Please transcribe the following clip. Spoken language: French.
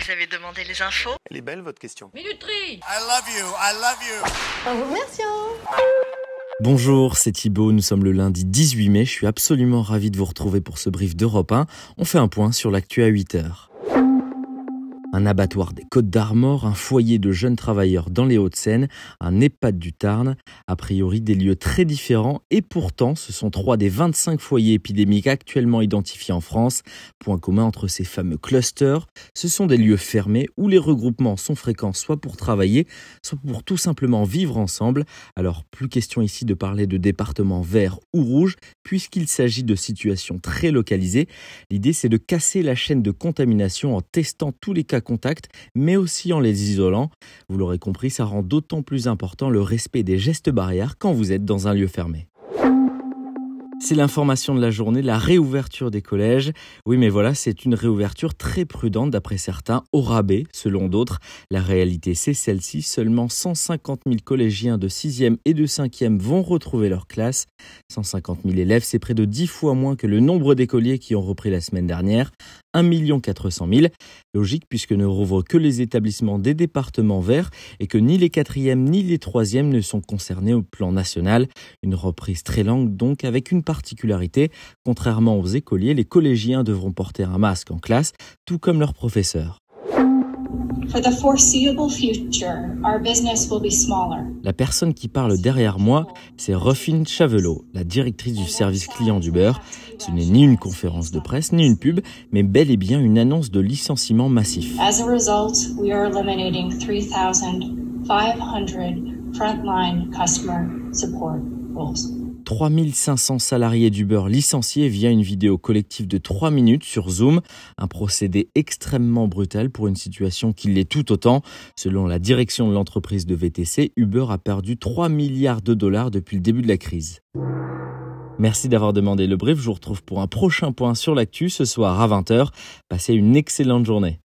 Vous avez demandé les infos? Elle est belle votre question. Minuterie. I love you. En vous remerciant. Bonjour, c'est Thibaut, nous sommes le lundi 18 mai, je suis absolument ravi de vous retrouver pour ce brief d'Europe 1. On fait un point sur l'actu à 8h. Un abattoir des Côtes-d'Armor, un foyer de jeunes travailleurs dans les Hauts-de-Seine, un EHPAD du Tarn, a priori des lieux très différents et pourtant ce sont 3 des 25 foyers épidémiques actuellement identifiés en France. Point commun entre ces fameux clusters, ce sont des lieux fermés où les regroupements sont fréquents soit pour travailler, soit pour tout simplement vivre ensemble. Alors plus question ici de parler de départements verts ou rouges puisqu'il s'agit de situations très localisées. L'idée c'est de casser la chaîne de contamination en testant tous les cas contacts, mais aussi en les isolant. Vous l'aurez compris, ça rend d'autant plus important le respect des gestes barrières quand vous êtes dans un lieu fermé. C'est l'information de la journée, la réouverture des collèges. Oui, mais voilà, c'est une réouverture très prudente d'après certains, au rabais selon d'autres. La réalité, c'est celle-ci. Seulement 150 000 collégiens de 6e et de 5e vont retrouver leur classe. 150 000 élèves, c'est près de 10 fois moins que le nombre d'écoliers qui ont repris la semaine dernière. 1 400 000. Logique puisque ne rouvrent que les établissements des départements verts et que ni les 4e ni les 3e ne sont concernés au plan national. Une reprise très lente donc avec une particularité. Contrairement aux écoliers, les collégiens devront porter un masque en classe, tout comme leurs professeurs. For the foreseeable future, our business will be smaller. La personne qui parle derrière moi, c'est Rufine Chavelot, la directrice du service client d'Uber. Ce n'est ni une conférence de presse, ni une pub, mais bel et bien une annonce de licenciement massif. As a result, we are eliminating 3,500 frontline customer support roles. 3500 salariés d'Uber licenciés via une vidéo collective de 3 minutes sur Zoom. Un procédé extrêmement brutal pour une situation qui l'est tout autant. Selon la direction de l'entreprise de VTC, Uber a perdu 3 milliards de dollars depuis le début de la crise. Merci d'avoir demandé le brief. Je vous retrouve pour un prochain point sur l'actu ce soir à 20h. Passez une excellente journée.